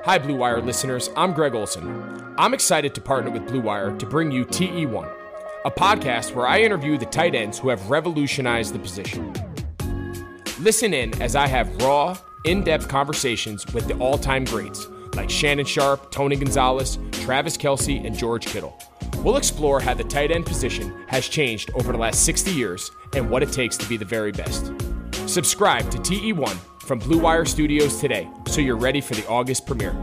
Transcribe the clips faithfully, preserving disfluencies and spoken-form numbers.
Hi, Blue Wire listeners. I'm Greg Olson. I'm excited to partner with Blue Wire to bring you T E one, a podcast where I interview the tight ends who have revolutionized the position. Listen in as I have raw, in-depth conversations with the all-time greats like Shannon Sharpe, Tony Gonzalez, Travis Kelce, and George Kittle. We'll explore how the tight end position has changed over the last sixty years and what it takes to be the very best. Subscribe to T E one from Blue Wire Studios today so you're ready for the August premiere.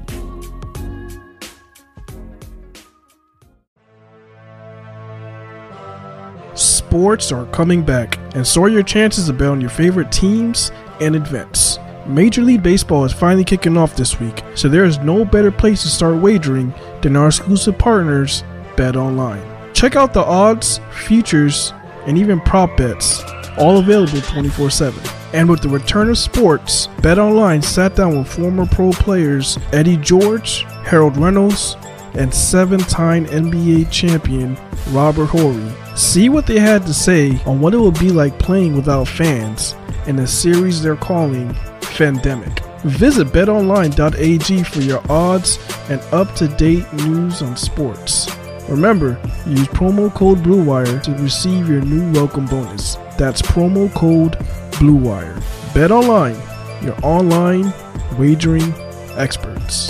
Sports are coming back, and so are your chances to bet on your favorite teams and events. Major League Baseball is finally kicking off this week, so there is no better place to start wagering than our exclusive partners, BetOnline. Check out the odds, futures, and even prop bets, all available twenty-four seven. And with the return of sports, BetOnline sat down with former pro players Eddie George, Harold Reynolds, and seven-time N B A champion Robert Horry. See what they had to say on what it would be like playing without fans in a series they're calling Fandemic. Visit bet online dot a g for your odds and up-to-date news on sports. Remember, use promo code BlueWire to receive your new welcome bonus. That's promo code BlueWire. BetOnline, your online wagering experts.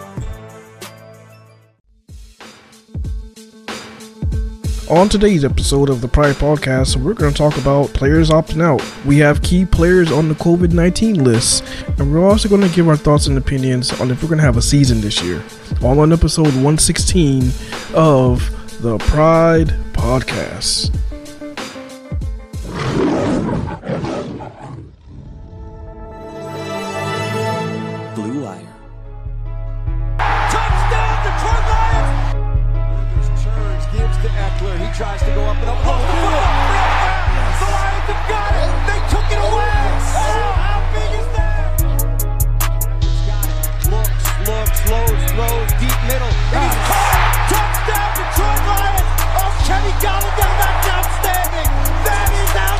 On today's episode of the Pride Podcast, we're going to talk about players opting out. We have key players on the covid nineteen list, and we're also going to give our thoughts and opinions on if we're going to have a season this year. All on episode one sixteen of the Pride Podcast. Blue Wire. Touchdown, Detroit Lions! Rivers turns, gives to Eckler. He tries to go up and up. Oh, the Lions have got it. They took it away. Oh, how big is that? He's got it. Looks, looks, slows, throws, deep middle. And he's caught. Touchdown, Detroit Lions. Oh, Kenny Golladay, that's outstanding. That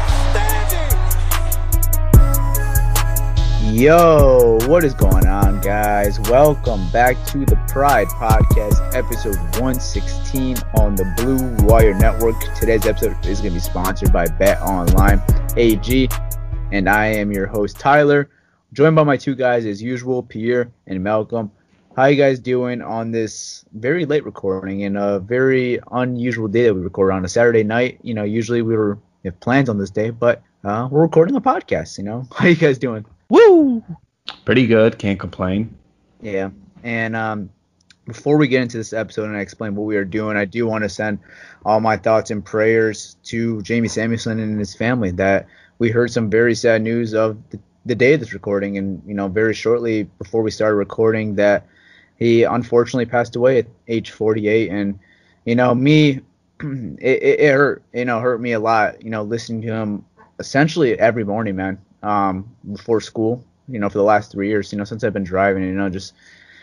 is outstanding. Yo, what is going on, guys? Welcome back to the Pride Podcast, episode one sixteen on the Blue Wire Network. Today's episode is going to be sponsored by BetOnline A G, and I am your host, Tyler, joined by my two guys as usual, Pierre and Malcolm. How you guys doing on this very late recording and a very unusual day that we record on a Saturday night? You know, usually we were we have plans on this day, but uh, we're recording a podcast, you know? How you guys doing? Woo! Pretty good. Can't complain. Yeah. And um, before we get into this episode and I explain what we are doing, I do want to send all my thoughts and prayers to Jamie Samuelson and his family that we heard some very sad news of the, the day of this recording. And, you know, very shortly before we started recording that he unfortunately passed away at age forty-eight. And, you know, me, it, it, it hurt, you know, hurt me a lot, you know, listening to him essentially every morning, man. Um, before school, you know, for the last three years, you know, since I've been driving, you know, just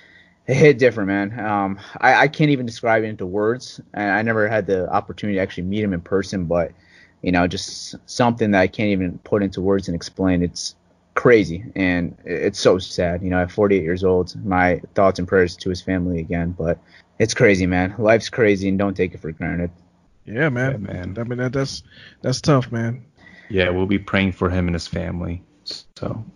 it hit different, man. Um, I, I can't even describe it into words, and I never had the opportunity to actually meet him in person, but, you know, just something that I can't even put into words and explain. It's crazy, and it's so sad. You know, at forty-eight years old, my thoughts and prayers to his family again, but it's crazy, man. Life's crazy, and don't take it for granted. Yeah, man. Yeah, man. I mean, that, that's that's tough, man. Yeah, we'll be praying for him and his family. So,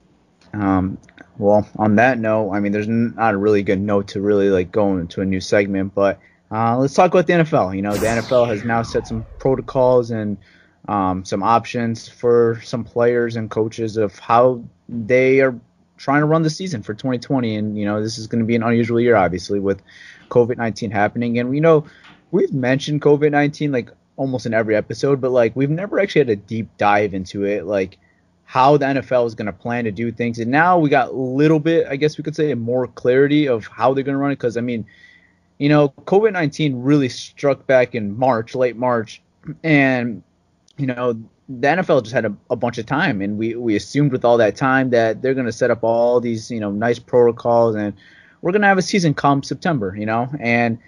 um, well, on that note, I mean, there's not a really good note to really like go into a new segment, but uh, let's talk about the N F L. You know, the N F L has now set some protocols and um, some options for some players and coaches of how they are trying to run the season for twenty twenty. And, you know, this is going to be an unusual year, obviously, with covid nineteen happening. And we know we've mentioned covid nineteen like almost in every episode, but like we've never actually had a deep dive into it, like how the N F L is going to plan to do things. And now we got a little bit, I guess we could say, more clarity of how they're going to run it. Because, I mean, you know, covid nineteen really struck back in March, late March. And, you know, the N F L just had a, a bunch of time. And we, we assumed with all that time that they're going to set up all these, you know, nice protocols. And we're going to have a season come September, you know. And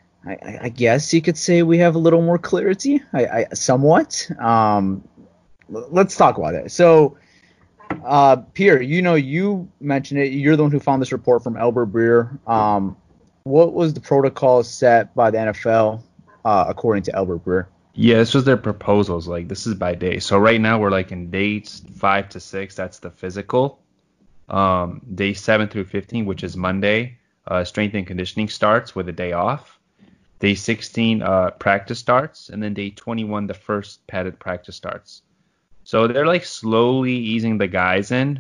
I, I guess you could say we have a little more clarity, I, I somewhat. Um, let's talk about it. So Uh, Pierre, you know, you mentioned it. You're the one who found this report from Albert Breer. Um, what was the protocol set by the N F L uh, according to Albert Breer? Yeah, this was their proposals. Like, this is by day. So right now we're like in days five to six. That's the physical. Um, day seven through fifteen, which is Monday, uh, strength and conditioning starts with a day off. Day sixteen, uh, practice starts, and then day twenty-one, the first padded practice starts. So they're like slowly easing the guys in.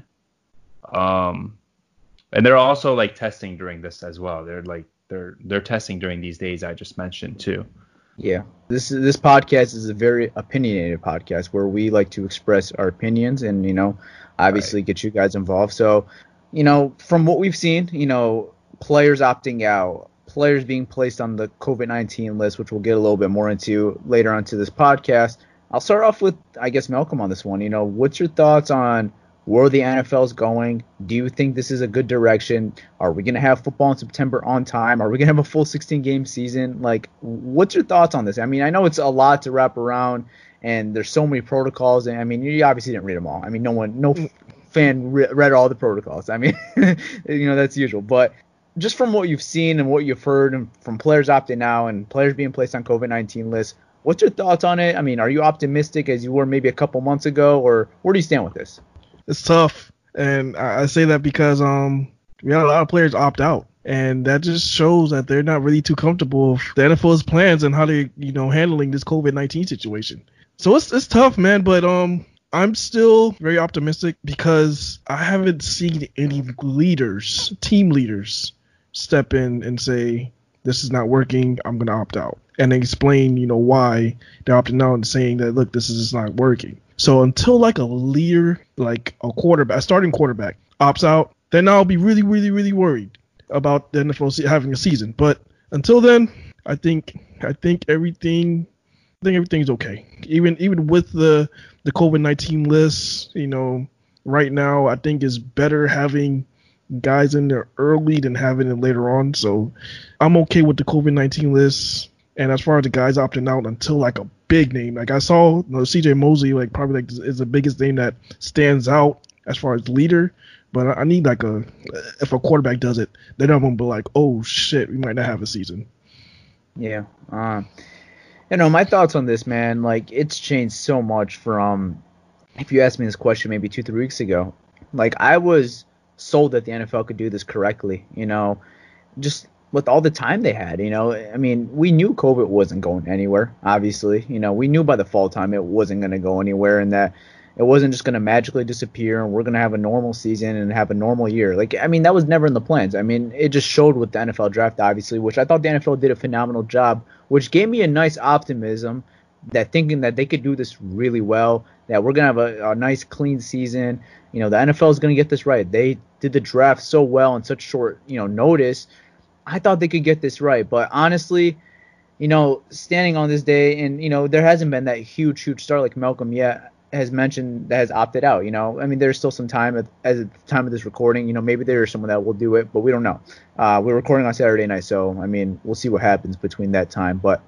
Um, and they're also like testing during this as well. They're like they're they're testing during these days I just mentioned too. Yeah, this this podcast is a very opinionated podcast where we like to express our opinions and, you know, obviously Right. get you guys involved. So, you know, from what we've seen, you know, players opting out, players being placed on the COVID nineteen list, which we'll get a little bit more into later on to this podcast. I'll start off with, I guess, Malcolm on this one. You know, what's your thoughts on where the N F L is going? Do you think this is a good direction? Are we going to have football in September on time? Are we going to have a full sixteen-game season? Like, what's your thoughts on this? I mean, I know it's a lot to wrap around, and there's so many protocols. And I mean, you obviously didn't read them all. I mean, no one, no f- fan re- read all the protocols. I mean, you know, that's usual. But just from what you've seen and what you've heard, and from players opting out and players being placed on COVID nineteen lists, what's your thoughts on it? I mean, are you optimistic as you were maybe a couple months ago, or where do you stand with this? It's tough, and I, I say that because um we had a lot of players opt out, and that just shows that they're not really too comfortable with the N F L's plans and how they you know handling this COVID nineteen situation. So it's it's tough, man. But um I'm still very optimistic because I haven't seen any leaders, team leaders, step in and say this is not working. I'm gonna opt out and explain you know why they're opting out and saying that look this is just not working. So until like a leader, like a quarterback, a starting quarterback opts out, then I'll be really, really, really worried about the N F L se- having a season. But until then, I think I think everything I think everything's okay. Even even with the the COVID nineteen list, you know, right now I think it's better having guys in there early than having it later on. So I'm okay with the COVID nineteen list. And as far as the guys opting out until like a big name, like I saw, you know, C J Mosley, like probably like is the biggest name that stands out as far as leader. But I I need like a, if a quarterback does it, then I'm gonna be like, oh shit, we might not have a season. Yeah. Um, you know, my thoughts on this, man, like it's changed so much from if you asked me this question maybe two, three weeks ago. Like I was sold that the N F L could do this correctly, you know, just with all the time they had, you know. I mean, we knew COVID wasn't going anywhere, obviously. You know, we knew by the fall time it wasn't going to go anywhere and that it wasn't just going to magically disappear and we're going to have a normal season and have a normal year. Like, I mean, that was never in the plans. I mean, it just showed with the N F L draft, obviously, which I thought the N F L did a phenomenal job, which gave me a nice optimism that thinking that they could do this really well, that we're going to have a, a nice, clean season. You know, the N F L is going to get this right. They did the draft so well in such short, you know, notice. I thought they could get this right. But honestly, you know, standing on this day, and, you know, there hasn't been that huge, huge star like Malcolm yet has mentioned that has opted out, you know. I mean, there's still some time at, at the time of this recording. You know, maybe there's someone that will do it, but we don't know. Uh, we're recording on Saturday night, so, I mean, we'll see what happens between that time. But,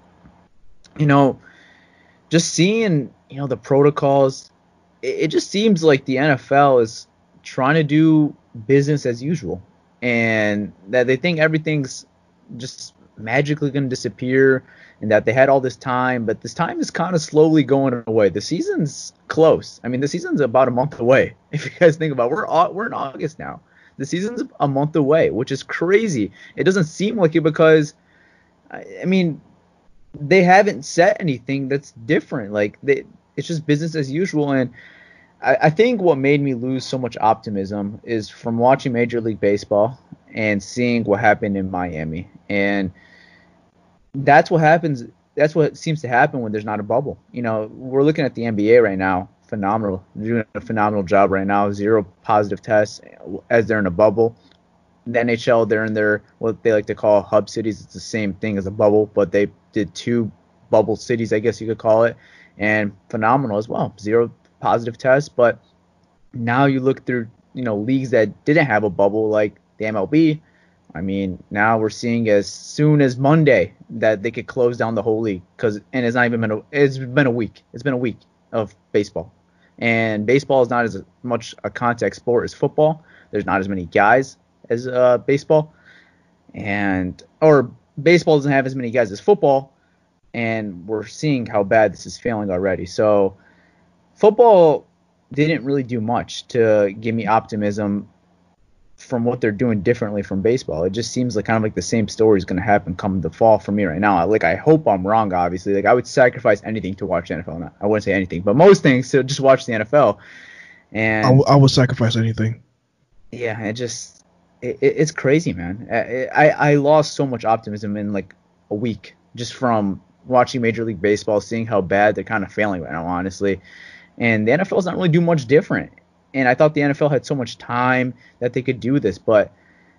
you know, just seeing, you know, the protocols, it, it just seems like the N F L is trying to do business as usual, and that they think everything's just magically going to disappear and that they had all this time, but this time is kind of slowly going away. The season's close. I mean, the season's about a month away. If you guys think about it, we're au- we're in August now. The season's a month away, which is crazy. It doesn't seem like it because, I, I mean, they haven't set anything that's different. Like, they, it's just business as usual. And I, I think what made me lose so much optimism is from watching Major League Baseball and seeing what happened in Miami. And that's what happens. That's what seems to happen when there's not a bubble. You know, we're looking at the N B A right now. Phenomenal. They're doing a phenomenal job right now. Zero positive tests as they're in a bubble. The N H L, they're in their, what they like to call hub cities. It's the same thing as a bubble, but they did two bubble cities, I guess you could call it, and phenomenal as well. Zero positive tests. But now you look through, you know, leagues that didn't have a bubble like the M L B. I mean, now we're seeing as soon as Monday that they could close down the whole league, because and it's not even been a, it's been a week. It's been a week of baseball. And baseball is not as much a contact sport as football. There's not as many guys as uh, baseball. And or baseball doesn't have as many guys as football. And we're seeing how bad this is failing already. So football didn't really do much to give me optimism from what they're doing differently from baseball. It just seems like kind of like the same story is going to happen come the fall for me right now. Like, I hope I'm wrong, obviously. Like, I would sacrifice anything to watch the N F L. Not, I wouldn't say anything, but most things to just watch the N F L. And I, w- I would sacrifice anything. Yeah, it just it, it, it's crazy, man. I, I I lost so much optimism in like a week just from watching Major League Baseball, seeing how bad they're kind of failing right now, honestly. And the N F L is not really doing much different. And I thought the N F L had so much time that they could do this, but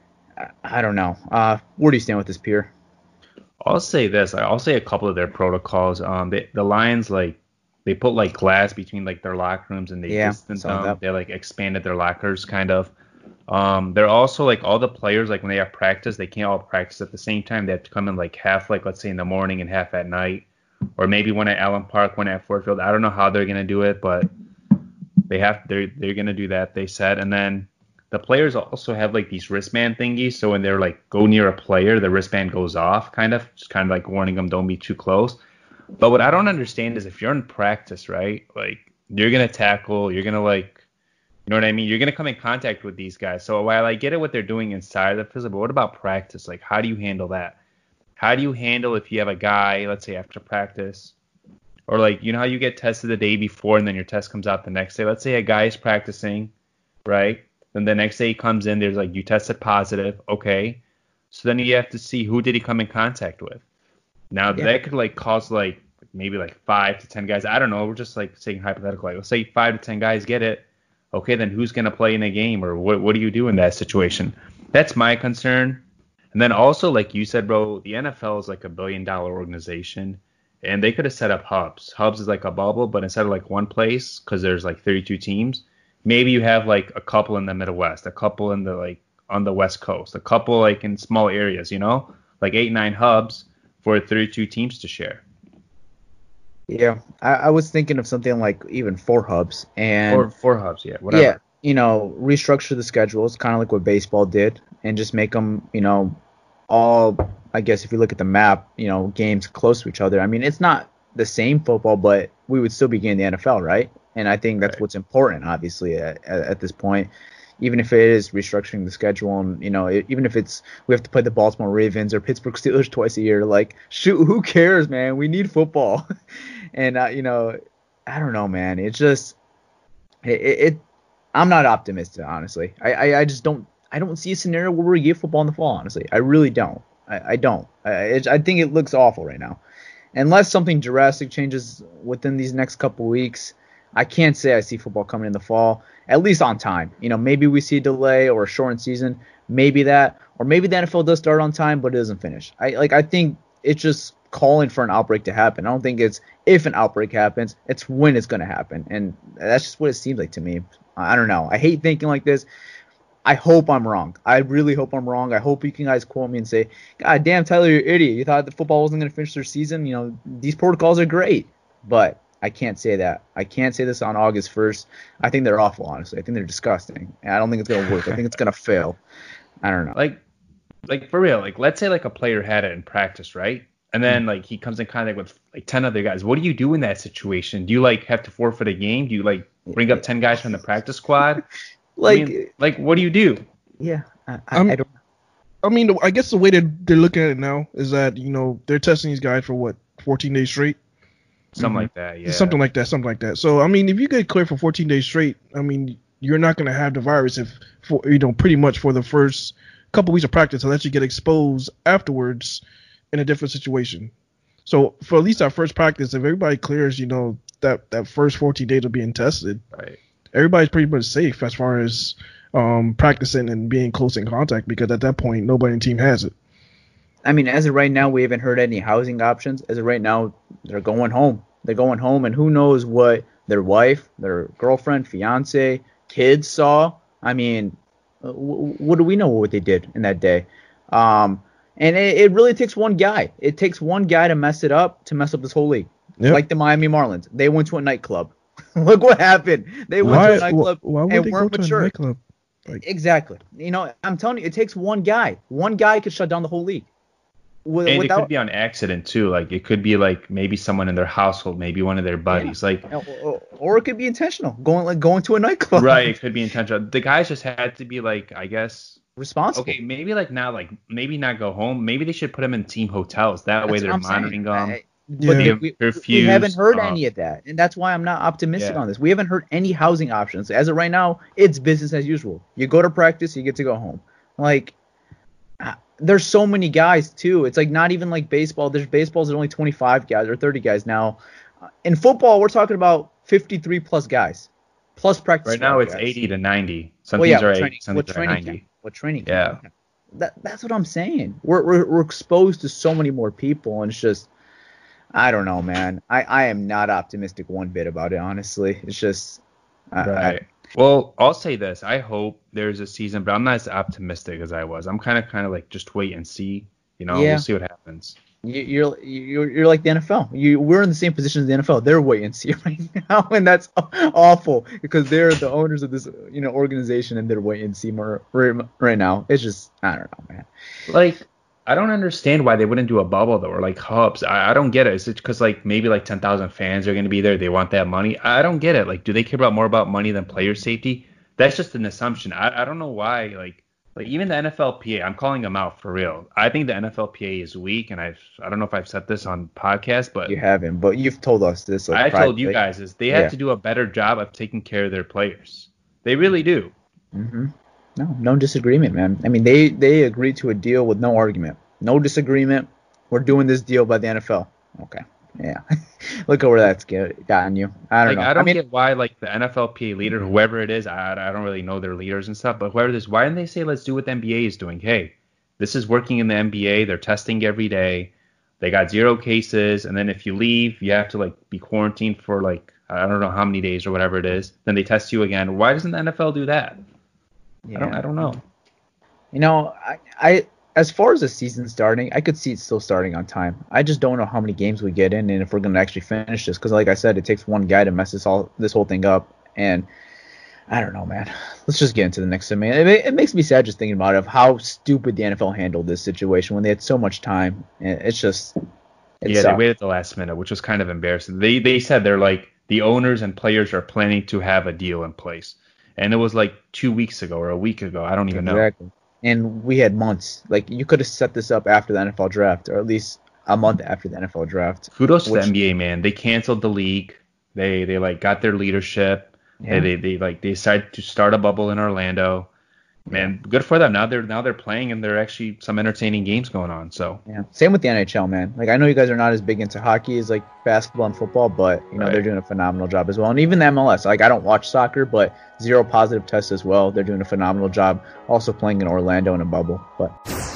I, I don't know. Uh, where do you stand with this, Pierre? I'll say this. I'll say a couple of their protocols. Um, they, the Lions, like, they put like glass between like their locker rooms and they yeah, distanced them. They like expanded their lockers, kind of. Um, they're also like all the players, like when they have practice, they can't all practice at the same time. They have to come in like half, like let's say in the morning and half at night, or maybe one at Allen Park, one at Ford Field. I don't know how they're gonna do it, but they have they're they're gonna do that, they said. And then the players also have like these wristband thingies, so when they're like go near a player, the wristband goes off, kind of, just kind of like warning them don't be too close. But what I don't understand is if you're in practice, right, like you're gonna tackle, you're gonna like, you know what I mean? You're going to come in contact with these guys. So while I get it what they're doing inside the physical, but what about practice? Like, how do you handle that? How do you handle if you have a guy, let's say after practice, or like, you know how you get tested the day before and then your test comes out the next day? Let's say a guy is practicing, right? Then the next day he comes in, there's like, you tested positive. Okay. So then you have to see who did he come in contact with. Now yeah. that could like cause like maybe like five to ten guys. I don't know. We're just like saying hypothetical. Like, let's say five to ten guys get it. Okay, then who's going to play in a game, or what what do you do in that situation? That's my concern. And then also, like you said, bro, the N F L is like a billion dollar organization, and they could have set up hubs. Hubs is like a bubble, but instead of like one place, because there's like thirty-two teams, maybe you have like a couple in the Midwest, a couple in the like on the West Coast, a couple like in small areas, you know, like eight, nine hubs for thirty-two teams to share. Yeah, I, I was thinking of something like even four hubs and four, four hubs, yeah, whatever. Yeah, you know, restructure the schedules, kind of like what baseball did, and just make them, you know, all. I guess if you look at the map, you know, games close to each other. I mean, it's not the same football, but we would still be getting the N F L, right? And I think that's right. What's important, obviously, at, at, at this point. Even if it is restructuring the schedule, and you know, it, even if it's we have to play the Baltimore Ravens or Pittsburgh Steelers twice a year, like shoot, who cares, man? We need football. And uh, you know, I don't know, man. It's just it, it. I'm not optimistic, honestly. I, I, I just don't. I don't see a scenario where we get football in the fall. Honestly, I really don't. I, I don't. I, it, I think it looks awful right now. Unless something drastic changes within these next couple weeks, I can't say I see football coming in the fall. At least on time. You know, maybe we see a delay or a shortened season. Maybe that, or maybe the N F L does start on time, but it doesn't finish. I like. I think it's just calling for an outbreak to happen. I don't think it's if an outbreak happens, it's when it's going to happen. And that's just what it seems like to me. I don't know. I hate thinking like this. I hope I'm wrong. I really hope I'm wrong. I hope you can guys quote me and say, God damn, Tyler, you're an idiot. You thought the football wasn't going to finish their season. You know, these protocols are great. But I can't say that. I can't say this on August first. I think they're awful, honestly. I think they're disgusting. And I don't think it's going to work. I think it's going to fail. I don't know. Like, like for real, like let's say like a player had it in practice, right? And then, like, he comes in contact with, like, ten other guys. What do you do in that situation? Do you, like, have to forfeit a game? Do you, like, bring up ten guys from the practice squad? like, I mean, like, what do you do? Yeah, I, I, I don't I mean, I guess the way that they're looking at it now is that, you know, they're testing these guys for, what, fourteen days straight? Something mm-hmm. like that, yeah. Something like that, something like that. So, I mean, if you get cleared for fourteen days straight, I mean, you're not going to have the virus if, for you know, pretty much for the first couple weeks of practice unless you get exposed afterwards in a different situation. So for at least our first practice, if everybody clears, you know, that, that first fourteen days of being tested, right, everybody's pretty much safe as far as um, practicing and being close in contact, because at that point, nobody in the team has it. I mean, as of right now, we haven't heard any housing options. As of right now, they're going home. They're going home, and who knows what their wife, their girlfriend, fiance, kids saw. I mean, w- what do we know what they did in that day? Um, And it, it really takes one guy. It takes one guy to mess it up, to mess up this whole league. Yep. Like the Miami Marlins. They went to a nightclub. Look what happened. They went Why, to a nightclub why would and they go weren't to mature. a nightclub? Like, Exactly. You know, I'm telling you, it takes one guy. One guy could shut down the whole league. With, And without, it could be on accident too. Like it could be like maybe someone in their household, maybe one of their buddies. Like or, or it could be intentional. Going like going to a nightclub. right, it could be intentional. The guys just had to be like, I guess. Responsible. Okay, maybe like now, like maybe not go home. Maybe they should put them in team hotels. That That's way what they're I'm saying. monitoring them. I- Yeah. But They we, have we, we curfews, haven't heard uh, any of that, and that's why I'm not optimistic Yeah. on this. We haven't heard any housing options. As of right now, it's business as usual. You go to practice, you get to go home. Like, uh, there's so many guys too. It's like not even like baseball. There's baseballs that only twenty-five guys or thirty guys now. Uh, in football, we're talking about fifty-three plus guys, plus practice. Right now squad it's guys. eighty to ninety. Some Well, teams yeah, are what eighty, training, some what teams are training ninety. camp? What training Yeah. camp? That that's what I'm saying. We're, we're we're exposed to so many more people, and it's just, I don't know, man. I, I am not optimistic one bit about it, honestly. It's just, I, Right. Well, I'll say this. I hope there's a season, but I'm not as optimistic as I was. I'm kind of kind of like just wait and see. You know, Yeah. we'll see what happens. You, you're you're you're like the N F L. You we're in the same position as the N F L. They're wait and see right now, and that's awful because they're the owners of this you know organization, and they're wait and see more right, right now. It's just I don't know, man. Like, I don't understand why they wouldn't do a bubble though, or like hubs. I, I don't get it. Is it because like maybe like ten thousand fans are going to be there? They want that money. I don't get it. Like, do they care about more about money than player safety? That's just an assumption. I, I don't know why. Like, like even the N F L P A, I'm calling them out for real. I think the N F L P A is weak, and I've I don't know if I've said this on podcast, but You haven't, but you've told us this. Like, I told you privately. guys is they have Yeah. to do a better job of taking care of their players. They really do. Mm-hmm. No, no disagreement, man. I mean, they they agreed to a deal with no argument, no disagreement. We're doing this deal by the N F L. Okay, yeah. Look at where that's get, gotten you. I don't Like know. I don't mean, get why like the N F L P A leader, whoever it is, I I don't really know their leaders and stuff, but whoever it is, why didn't they say let's do what the N B A is doing? Hey, this is working in the N B A. They're testing every day. They got zero cases, and then if you leave, you have to like be quarantined for like I don't know how many days or whatever it is. Then they test you again. Why doesn't the N F L do that? yeah. I don't I don't know. You know, I, I as far as the season starting, I could see it still starting on time. I just don't know how many games we get in and if we're going to actually finish this. Because, like I said, it takes one guy to mess this all this whole thing up. And I don't know, man. Let's just get into the next segment. It, it makes me sad just thinking about it, of how stupid the N F L handled this situation when they had so much time. And it's just, it Yeah, sucked. they waited at the last minute, which was kind of embarrassing. They they said they're like the owners and players are planning to have a deal in place, and it was like two weeks ago or a week ago. I don't even know. Exactly. And we had months. Like, you could have set this up after the N F L draft, or at least a month after the N F L draft. Kudos to Which- the N B A, man. They canceled the league. They they like got their leadership. Yeah. They, they they like they decided to start a bubble in Orlando. Man, good for them. Now they're now they're playing and there are actually some entertaining games going on. So Yeah. Same with the N H L, man. Like, I know you guys are not as big into hockey as like basketball and football, but you know Right. they're doing a phenomenal job as well. And even the M L S. Like, I don't watch soccer, but zero positive tests as well. They're doing a phenomenal job. Also playing in Orlando in a bubble. But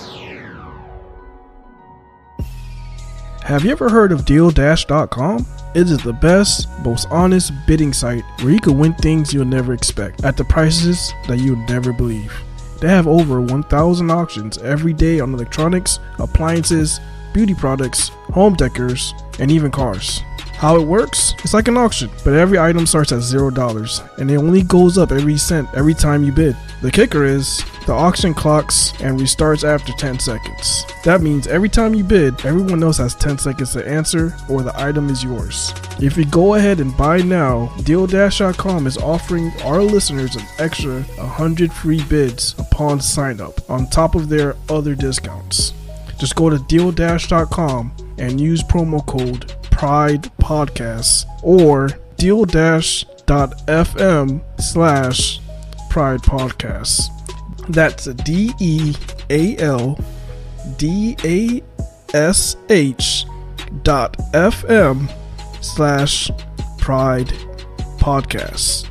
Have you ever heard of deal dash dot com? It is the best, most honest bidding site where you can win things you'll never expect at the prices that you'll never believe. They have over one thousand auctions every day on electronics, appliances, beauty products, home decors, and even cars. How it works? It's like an auction, but every item starts at zero dollars, and it only goes up every cent every time you bid. The kicker is, the auction clocks and restarts after ten seconds. That means every time you bid, everyone else has ten seconds to answer, or the item is yours. If you go ahead and buy now, deal dash dot com is offering our listeners an extra one hundred free bids upon sign up, on top of their other discounts. Just go to deal dash dot com and use promo code PRIDEPODCAST or deal dash dot f m slash Pride Podcasts. That's D E A L D A S H dot F M slash Pride Podcasts.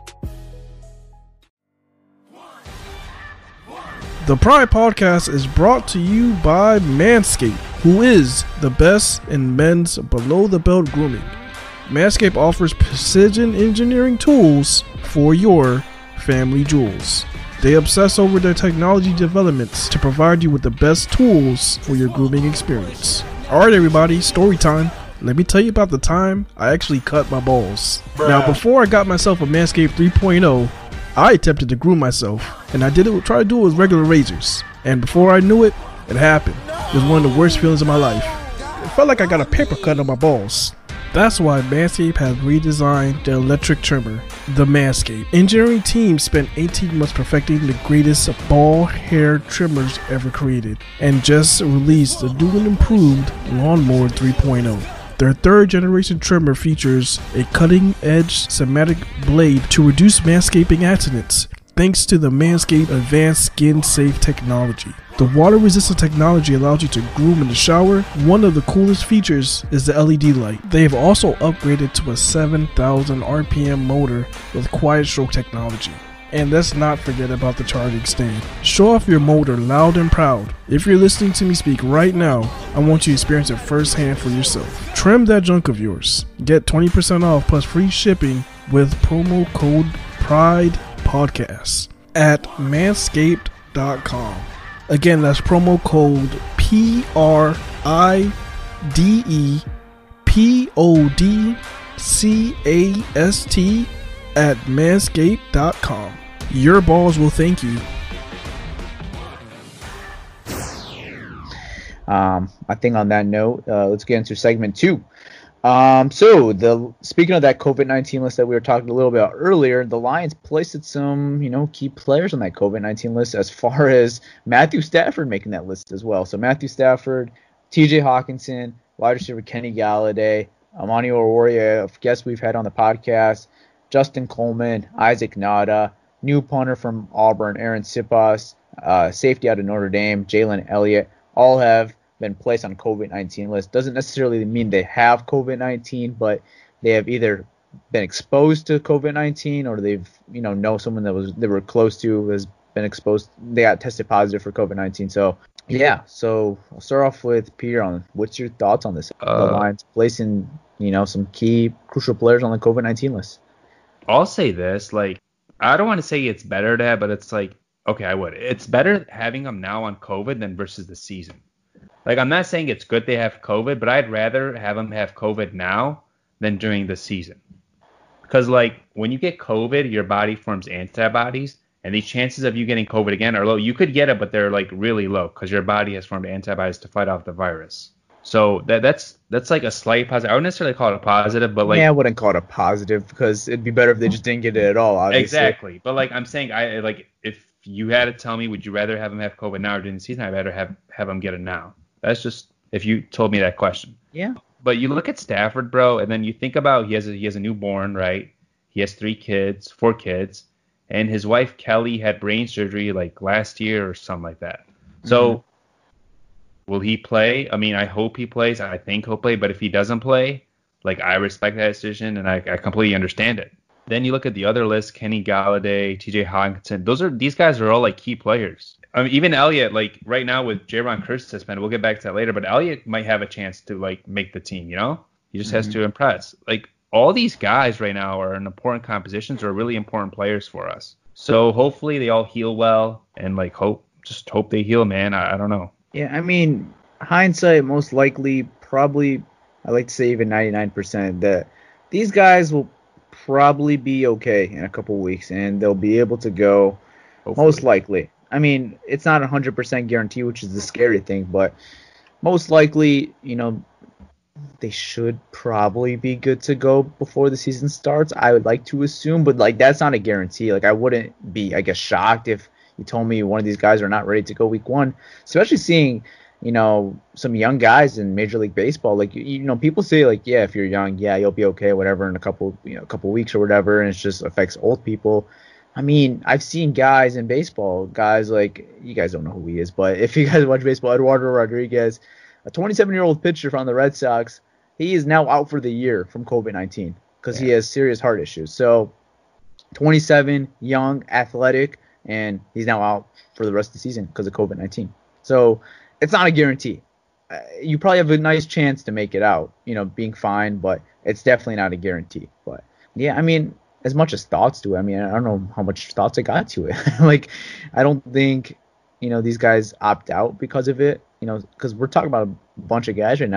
The Pride Podcast is brought to you by Manscaped, who is the best in men's below-the-belt grooming. Manscaped offers precision engineering tools for your family jewels. They obsess over their technology developments to provide you with the best tools for your grooming experience. Alright everybody, story time. Let me tell you about the time I actually cut my balls. Bruh. Now, before I got myself a Manscaped three point oh, I attempted to groom myself, and I did it. Try to do it with regular razors, and before I knew it, it happened. It was one of the worst feelings of my life. It felt like I got a paper cut on my balls. That's why Manscaped has redesigned the electric trimmer, the Manscaped. Engineering team spent eighteen months perfecting the greatest ball hair trimmers ever created, and just released the new and improved Lawnmower three point oh. Their third generation trimmer features a cutting edge somatic blade to reduce manscaping accidents, thanks to the Manscaped Advanced Skin Safe technology. The water resistant technology allows you to groom in the shower. One of the coolest features is the L E D light. They have also upgraded to a seven thousand R P M motor with quiet stroke technology. And let's not forget about the charging stand. Show off your motor loud and proud. If you're listening to me speak right now, I want you to experience it firsthand for yourself. Trim that junk of yours. Get twenty percent off plus free shipping with promo code PRIDEPODCAST at manscaped dot com. Again, that's promo code P R I D E P O D C A S T at manscaped dot com. Your balls will thank you. Um, I think on that note, uh, let's get into segment two. Um, so the speaking of that COVID nineteen list that we were talking a little bit about earlier, the Lions placed some, you know, key players on that COVID nineteen list, as far as Matthew Stafford making that list as well. So Matthew Stafford, T J Hawkinson, wide receiver Kenny Galladay, Amani Oruwariye, a guest we've had on the podcast, Justin Coleman, Isaac Nada, new punter from Auburn, Aaron Sipas, uh, safety out of Notre Dame, Jalen Elliott, all have been placed on COVID nineteen list. Doesn't necessarily mean they have COVID nineteen, but they have either been exposed to COVID nineteen or they've, you know, know someone that was they were close to has been exposed. They got tested positive for COVID nineteen. So yeah, so I'll start off with Peter on what's your thoughts on this? Uh, the Lions placing, you know, some key crucial players on the COVID nineteen list. I'll say this, like, I don't want to say it's better to have, but it's like, okay, I would. It's better having them now on COVID than versus the season. Like, I'm not saying it's good they have COVID, but I'd rather have them have COVID now than during the season. Because, like, when you get COVID, your body forms antibodies, and the chances of you getting COVID again are low. You could get it, but they're, like, really low because your body has formed antibodies to fight off the virus. So that that's that's like a slight positive. I wouldn't necessarily call it a positive, but like yeah, I wouldn't call it a positive because it'd be better if they just didn't get it at all. Obviously. Exactly, but like I'm saying, I like if you had to tell me, would you rather have them have COVID now or during the season? I'd rather have have them get it now. That's just if you told me that question. Yeah. But you look at Stafford, bro, and then you think about he has a, he has a newborn, right? He has three kids, four kids, and his wife Kelly had brain surgery like last year or something like that. So. Mm-hmm. Will he play? I mean, I hope he plays. I think he'll play. But if he doesn't play, like, I respect that decision, and I, I completely understand it. Then you look at the other list, Kenny Galladay, T J Hawkinson. Those are these guys are all, like, key players. I mean, even Elliott, like, right now with Jaron Kearse suspended, we'll get back to that later, but Elliott might have a chance to, like, make the team, you know? He just mm-hmm. has to impress. Like, all these guys right now are in important compositions or really important players for us. So hopefully they all heal well and, like, hope just hope they heal, man. I, I don't know. Yeah, I mean, hindsight, most likely, probably, I like to say even ninety-nine percent, that these guys will probably be okay in a couple weeks, and they'll be able to go, hopefully. Most likely. I mean, it's not a one hundred percent guarantee, which is the scary thing, but most likely, you know, they should probably be good to go before the season starts, I would like to assume, but, like, that's not a guarantee. Like, I wouldn't be, I guess, shocked if you told me one of these guys are not ready to go week one, especially seeing, you know, some young guys in Major League Baseball. Like, you, you know, people say, like, yeah, if you're young, yeah, you'll be okay, whatever, in a couple, you know, a couple weeks or whatever, and it just affects old people. I mean, I've seen guys in baseball, guys like, you guys don't know who he is, but if you guys watch baseball, Eduardo Rodriguez, a twenty-seven-year-old pitcher from the Red Sox, he is now out for the year from COVID nineteen because yeah. he has serious heart issues. So, twenty-seven, young, athletic, and he's now out for the rest of the season because of COVID nineteen. So it's not a guarantee. Uh, you probably have a nice chance to make it out, you know, being fine, but it's definitely not a guarantee. But yeah, I mean, as much as thoughts to it, I mean, I don't know how much thoughts I got to it. Like, I don't think, you know, these guys opt out because of it, you know, because we're talking about a bunch of guys right now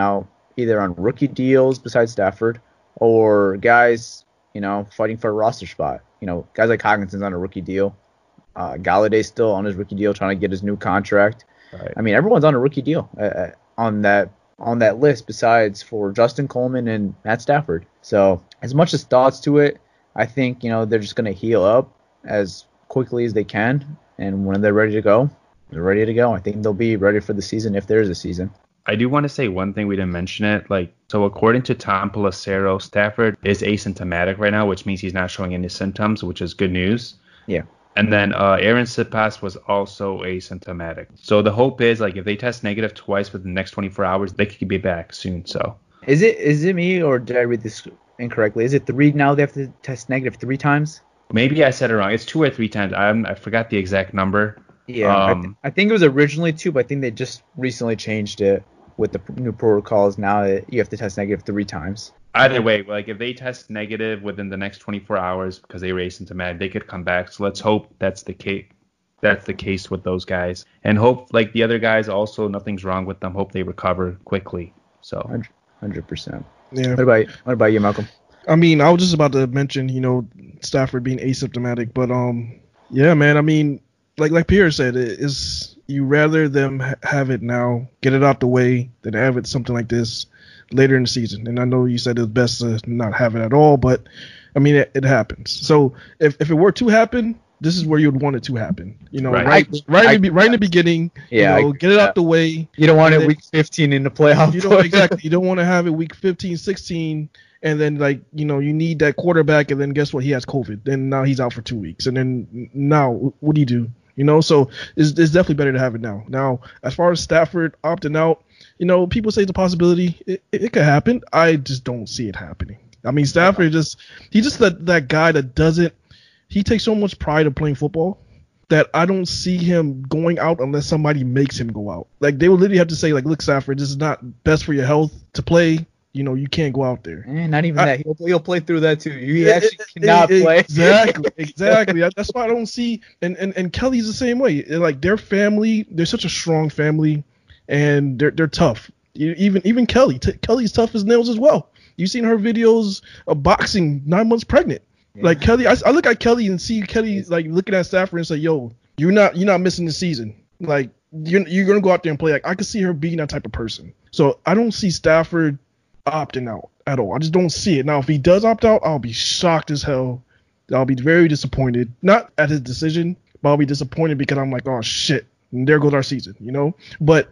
either on rookie deals besides Stafford or guys, you know, fighting for a roster spot. You know, guys like Hawkinson's on a rookie deal. Uh, Galladay's still on his rookie deal, trying to get his new contract. Right. I mean, everyone's on a rookie deal uh, on that on that list besides for Justin Coleman and Matt Stafford. So as much as thoughts to it, I think, you know, they're just going to heal up as quickly as they can. And when they're ready to go, they're ready to go. I think they'll be ready for the season if there is a season. I do want to say one thing, we didn't mention it. Like, so according to Tom Pelissero, Stafford is asymptomatic right now, which means he's not showing any symptoms, which is good news. Yeah. And then uh, Aaron Sipas was also asymptomatic. So the hope is, like, if they test negative twice within the next twenty-four hours, they could be back soon. So is it is it me or did I read this incorrectly? Is it three now? They have to test negative three times? Maybe I said it wrong. It's two or three times. I I forgot the exact number. Yeah, um, I, th- I think it was originally two, but I think they just recently changed it with the p- new protocols. Now that you have to test negative three times. Either way, like if they test negative within the next twenty-four hours because they were asymptomatic, they could come back. So let's hope that's the case. That's the case with those guys, and hope like the other guys also nothing's wrong with them. Hope they recover quickly. So hundred percent. Yeah. What about what about you, Malcolm? I mean, I was just about to mention, you know, Stafford being asymptomatic, but um, yeah, man. I mean, like like Pierre said, it is you rather them ha- have it now, get it out the way, than have it something like this later in the season. And I know you said it's best to not have it at all, but I mean, it, it happens. So if, if it were to happen, this is where you'd want it to happen. You know, Right. right, I- right, I- in, the, right in the beginning. Yeah, you know, I- get it out the way. You don't want And it then- week fifteen in the playoff. You don't exactly. You don't want to have it week fifteen, sixteen, and then like you know you need that quarterback, and then guess what? He has COVID. Then now he's out for two weeks, and then now what do you do? You know, so it's, it's definitely better to have it now. Now, as far as Stafford opting out, you know, people say it's a possibility. It, it, it could happen. I just don't see it happening. I mean, Stafford just he's just that that guy that doesn't. He takes so much pride in playing football that I don't see him going out unless somebody makes him go out. Like they would literally have to say, like, look, Stafford, this is not best for your health to play. You know, you can't go out there. Eh, not even I- that. He'll, he'll play through that too. He Eh, actually eh, cannot eh, play. Exactly, exactly. That- That's why I don't see. And, and and Kelly's the same way. Like their family, they're such a strong family, and they're they're tough. You- Even even Kelly, t- Kelly's tough as nails as well. You've seen her videos of boxing nine months pregnant. Like Kelly, I, I look at Kelly and see Kelly like looking at Stafford and say, "Yo, you're not you're not missing the season. Like you're you're gonna go out there and play." Like I could see her being that type of person. So I don't see Stafford opting out at all. I just don't see it. Now, if he does opt out, I'll be shocked as hell. I'll be very disappointed. Not at his decision, but I'll be disappointed because I'm like, oh shit, and there goes our season, you know. But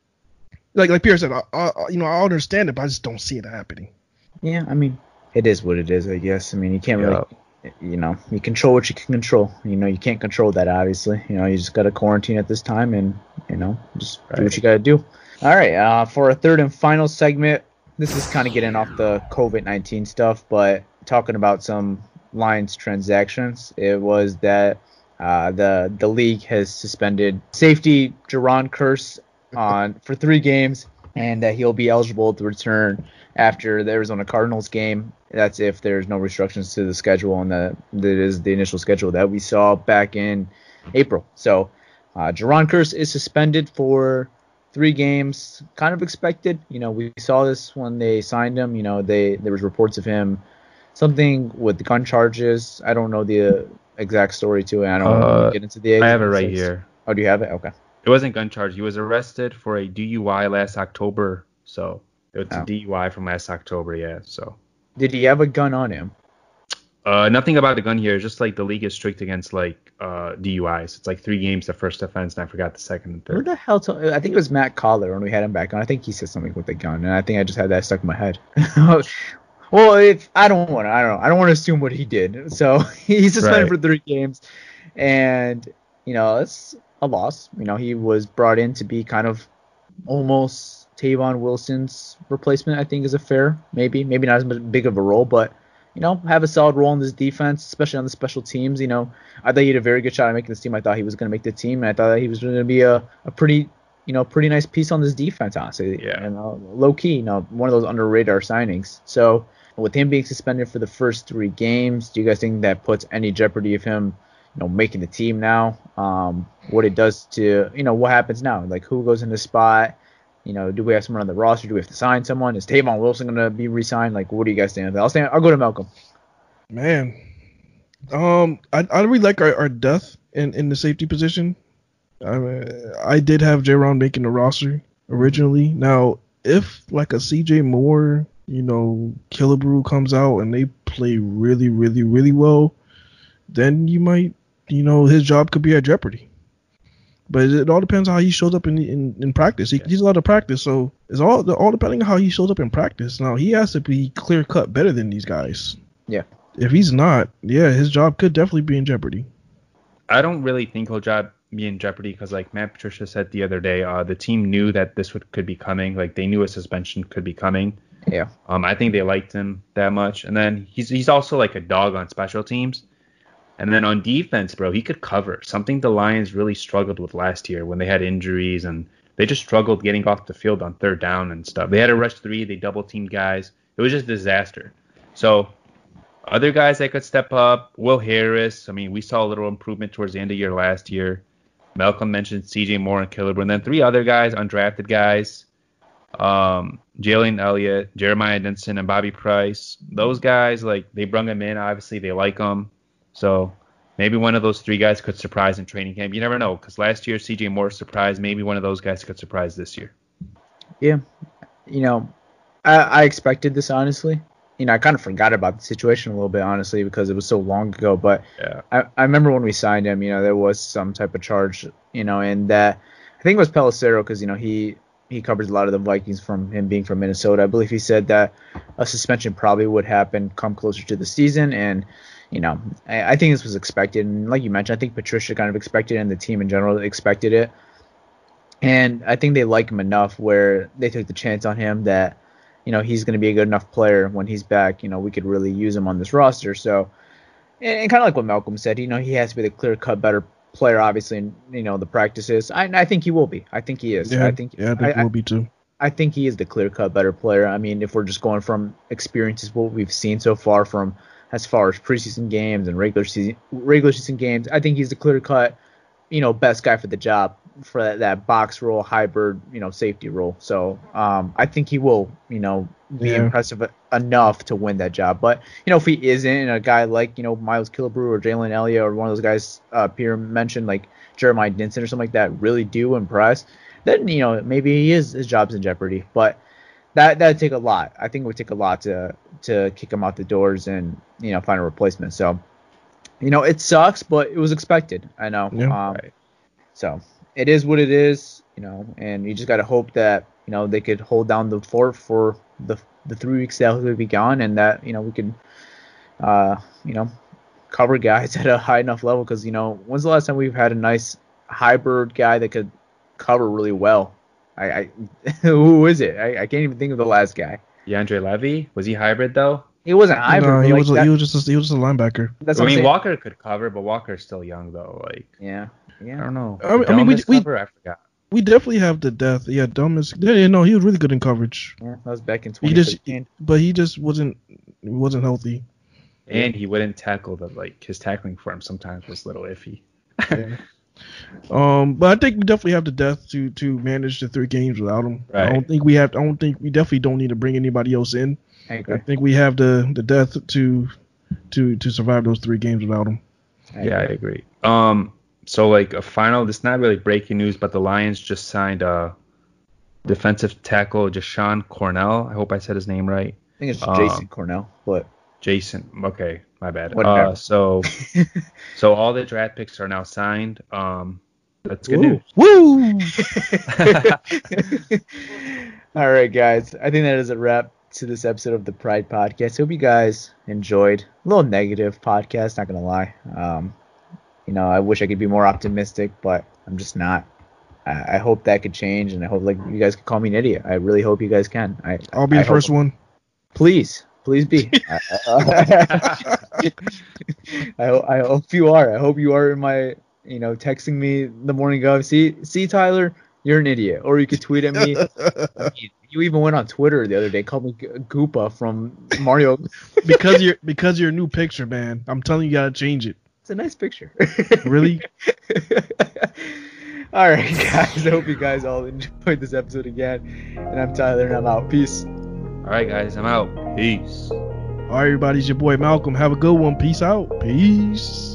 like like Pierre said, I, I you know I understand it, but I just don't see it happening. Yeah, I mean, it is what it is, I guess. I mean, you can't really, you know, you control what you can control. You know, you can't control that, obviously. You know, you just got to quarantine at this time and, you know, just do what you got to do. All right, uh, for our third and final segment, this is kind of getting off the COVID nineteen stuff, but talking about some Lions transactions. It was that uh, the the league has suspended safety Jaron Curse on for three games, and that he'll be eligible to return after the Arizona Cardinals game. That's if there's no restrictions to the schedule, and the, that is the initial schedule that we saw back in April. So uh, Jaron Curse is suspended for three games. Kind of expected. You know, we saw this when they signed him. You know, they there was reports of him something with gun charges. I don't know the exact story to it. I don't Uh, want to get into the. I have it right here. Oh, do you have it? Okay. It wasn't gun charge. He was arrested for a D U I last October. So it's Oh. a D U I from last October. Yeah. So Did he have a gun on him? uh, nothing about the gun here. Just like the league is strict against like uh, D U Is. It's like three games the first offense, and I forgot the second and Who third. the hell? Told, I think it was Matt Collar when we had him back on. I think he said something with the gun, and I think I just had that stuck in my head. Well, if I don't want to, I don't know. I don't want to assume what he did. So he's suspended Right. for three games, and you know it's a loss. You know he was brought in to be kind of almost Tavon Wilson's replacement. I think is a fair, maybe, maybe not as much- big of a role, but you know have a solid role in this defense, especially on the special teams. You know I thought he had a very good shot at making this team. I thought he was going to make the team, and I thought that he was going to be a, a pretty you know pretty nice piece on this defense, honestly. Yeah. And uh, low key, you know one of those under radar signings. So. With him being suspended for the first three games, do you guys think that puts any jeopardy of him, you know, making the team now? Um, what it does to, you know, what happens now? Like who goes in the spot? You know, do we have someone on the roster? Do we have to sign someone? Is Tavon Wilson going to be re-signed? Like, what do you guys think of that? I'll stand. I'll go to Malcolm. Man, um, I I really like our, our depth in, in the safety position. I mean, I did have Jaron making the roster originally. Now, if like a C J Moore, you know, Killebrew comes out and they play really, really, really well, then you might, you know, his job could be at jeopardy. But it all depends on how he shows up in in, in practice. He, he's allowed to practice, so it's all all depending on how he shows up in practice. Now he has to be clear cut better than these guys. Yeah. If he's not, yeah, his job could definitely be in jeopardy. I don't really think he'll job be in jeopardy because, like Matt Patricia said the other day, uh, the team knew that this would could be coming. Like they knew a suspension could be coming. Yeah. Um, I think they liked him that much, and then he's he's also like a dog on special teams. And then on defense, bro, he could cover. Something the Lions really struggled with last year when they had injuries and they just struggled getting off the field on third down and stuff. They had a rush three. They double-teamed guys. It was just disaster. So other guys that could step up, Will Harris. I mean, we saw a little improvement towards the end of the year last year. Malcolm mentioned C J Moore and Killebrew. And then three other guys, undrafted guys, um, Jalen Elliott, Jeremiah Denson, and Bobby Price. Those guys, like, they brung him in. Obviously, they like him. So maybe one of those three guys could surprise in training camp. You never know, because last year C J Moore surprised. Maybe one of those guys could surprise this year. Yeah. You know, I, I expected this, honestly. You know, I kind of forgot about the situation a little bit, honestly, because it was so long ago. But yeah. I, I remember when we signed him, you know, there was some type of charge, you know, and that I think it was Pelissero because, you know, he, he covers a lot of the Vikings from him being from Minnesota. I believe he said that a suspension probably would happen come closer to the season. And, you know, I, I think this was expected. And like you mentioned, I think Patricia kind of expected it and the team in general expected it. And I think they like him enough where they took the chance on him that, you know, he's going to be a good enough player when he's back. You know, we could really use him on this roster. So, and, and kind of like what Malcolm said, you know, he has to be the clear-cut better player, obviously, in, you know, the practices. I, I think he will be. I think he is. Yeah, I think, yeah, I think I, he will be too. I think he is the clear-cut better player. I mean, if we're just going from experiences, what we've seen so far from as far as preseason games and regular season regular season games, I think he's the clear-cut, you know, best guy for the job, for that, that box role, hybrid, you know, safety role. So um, I think he will, you know, be yeah. impressive enough to win that job. But, you know, if he isn't, and a guy like, you know, Miles Killebrew or Jalen Elliott or one of those guys uh, Pierre mentioned, like Jeremiah Denson or something like that, really do impress, then, you know, maybe he is, his job's in jeopardy. But that that'd take a lot. I think it would take a lot to to kick him out the doors and, you know, find a replacement. So, you know, it sucks, but it was expected. I know. Yeah. Um, so it is what it is, you know, and you just got to hope that, you know, they could hold down the fort for the the three weeks that he'll be gone, and that, you know, we could, uh, you know, cover guys at a high enough level. Because, you know, when's the last time we've had a nice hybrid guy that could cover really well? I, I who is it? I, I can't even think of the last guy. DeAndre Levy, was he hybrid though? He wasn't hybrid. No, he like was a, that, he was just a, he was just a linebacker. That's I what I'm mean, saying. Walker could cover, but Walker's still young though. Like, Yeah, yeah. I don't know. I mean- I mean, we- Dumbest we- cover? I forgot. We definitely have the depth. Yeah, dumbest. Yeah, no, he was really good in coverage. Yeah, that was back in He twenty just, fifteen. but he just wasn't wasn't healthy. And he wouldn't tackle the like his tackling for him sometimes was a little iffy. Yeah. Um, but I think we definitely have the depth to to manage the three games without him. I Right. don't think we have. I don't think we definitely don't need to bring anybody else in. I I agree. think we have the the depth to to to survive those three games without him. I Yeah, I agree. agree. Um, so like a final, this is not really breaking news, but the Lions just signed a defensive tackle, Jashawn Cornell. I hope I said his name right. I think it's Um, Jason Cornell, but Jason. Okay, my bad. Whatever. Uh, so so all the draft picks are now signed. Um, that's good news. Woo! All right, guys. I think that is a wrap to this episode of the Pride Podcast. Hope you guys enjoyed. A little negative podcast, not gonna lie. Um, you know, I wish I could be more optimistic, but I'm just not. I, I hope that could change, and I hope like you guys could call me an idiot. I really hope you guys can. I, I'll be I the first hope, one. Please, please be. I, I, I hope you are. I hope you are in my, you know, texting me the morning of. See, see, Tyler, you're an idiot. Or you could tweet at me. I mean, you even went on Twitter the other day, called me G- Goopa from Mario. because you're because your new picture, man. I'm telling you, you gotta change it. It's a nice picture. Really? All right, guys. I hope you guys all enjoyed this episode again. And I'm Tyler, and I'm out. Peace. All right, guys. I'm out. Peace. All right, everybody. It's your boy Malcolm. Have a good one. Peace out. Peace.